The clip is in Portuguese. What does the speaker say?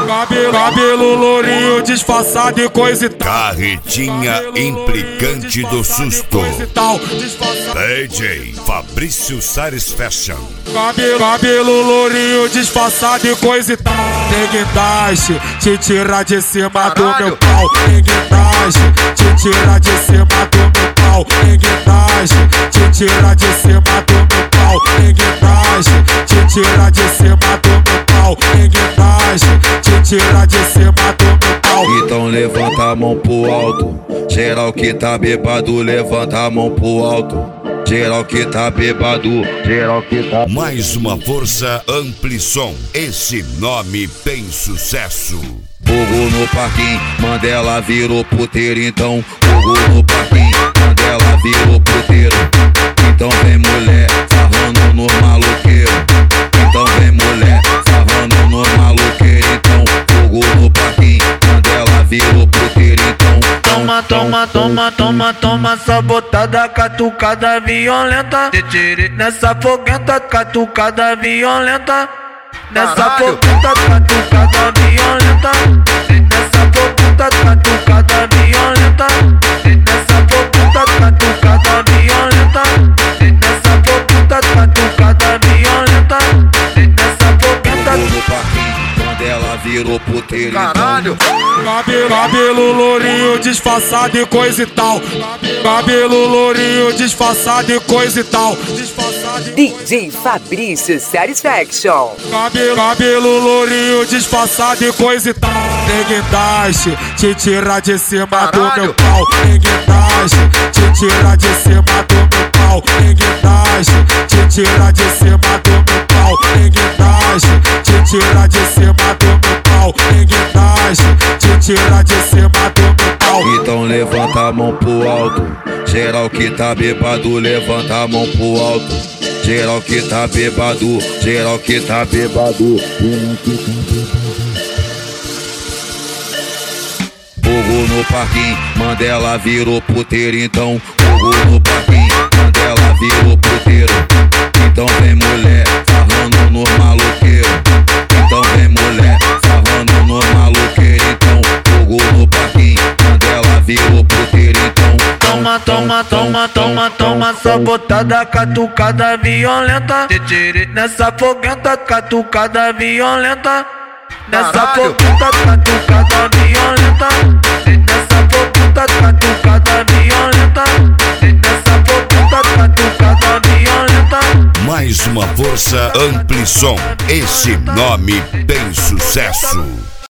Cabelo lourinho, disfarçado e coisa e tal. Carretinha implicante do susto. DJ Fabrício Sares Fashion. Cabelo lourinho, disfarçado e coisa e tal. Tem guindaste, te tira de cima do meu pau. Tem guindaste, te tira de cima do meu pau. Tem guindaste, te tira de cima do meu pau. Tem guindaste, te tira de cima do meu pau. Tem guindaste, te tira de cima do meu pau. Então levanta a mão pro alto. Geral que tá bebado, levanta a mão pro alto. Geral que tá bebado, geral que tá... Mais uma força Amplissom. Esse nome tem sucesso. Fogo no parquinho, Mandela virou puteiro. Então fogo no parquinho, Mandela virou puteiro. Então vem mulher, sarrando no maloqueiro. Então vem mulher, sarrando no maloqueiro. Então fogo no parquinho, Mandela virou puteiro. Então toma, sabotada, catucada violenta. Nessa foguenta, catucada violenta. Nessa foguenta, catucada violenta. Nessa foguenta, catucada violenta. Nessa foguenta, catucada violenta. Nessa foguenta, catucada violenta. Nessa foguenta no parquinho, Mandela virou puteiro. Caralho! Cabelo lourinho, disfarçado e coisa e tal. Cabelo lourinho, disfarçado e coisa e tal. DJ Fabrício Sares Fashion. Cabelo lourinho, disfarçado e coisa e tal. Tem guindaste, te tira de cima do meu pau. Tem guindaste, te tira de cima do meu pau. Tem guindaste, te tira de cima do meu pau. Tem guindaste, te tira de cima do meu pau. Tem guindaste, te tira de cima do meu pau. Então levanta a mão pro alto. Geral que tá bebado, levanta a mão pro alto. Geral que tá bebado, geral que tá bebado. Fogo no parquinho, Mandela virou puteiro. Então fogo no parquinho, Mandela virou puteiro. Então vem mulher, sarrando no maloqueiro. Então vem mulher, sarrando no maloqueiro. Então fogo no parquinho, Mandela virou puteiro. Então toma, sabotada, catucada violenta. Nessa foguenta, catucada violenta. Nessa foguenta, catucada violenta. Nessa foguenta, catucada violenta. Nessa foguenta, catucada violenta. Mais uma força Amplissom. Esse nome tem sucesso.